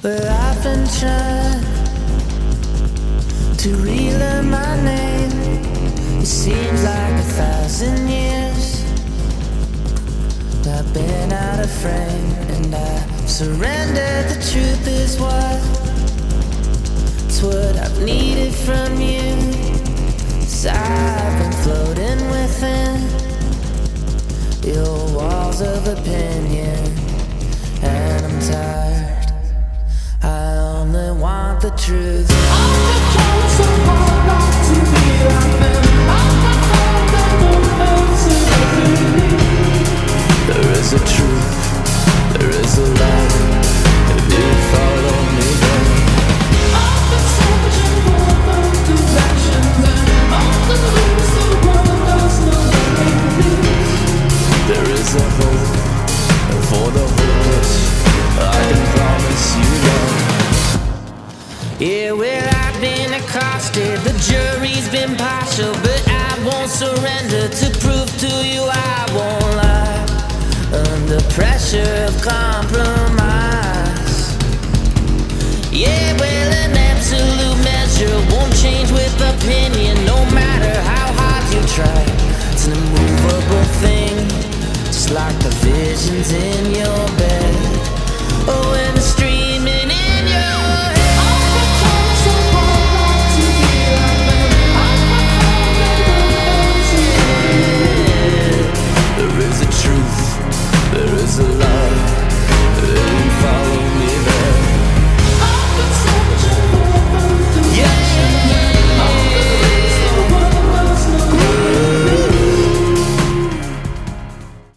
Well, I've been trying to relearn my name. It seems like 1,000 years I've been out of frame, and I surrendered. The truth is it's what I've needed from you. 'Cause I've been floating within your walls of opinion, and I'm tired. I only want the truth. I've tried so hard not to be like them. I've found that no answer every. There is a truth, there is a light. If you follow me then I've been searching for the directions, and all the clues the world does not give me. There is a hope for the hopeless, I can promise you love. Yeah, well, I've been accosted, the jury's been partial, but I won't surrender to prove to you I won't lie. Under pressure of compromise. Yeah, well, an absolute measure won't change with opinion, no matter how hard you try. It's an immovable thing, just like the visions in your bed. Oh,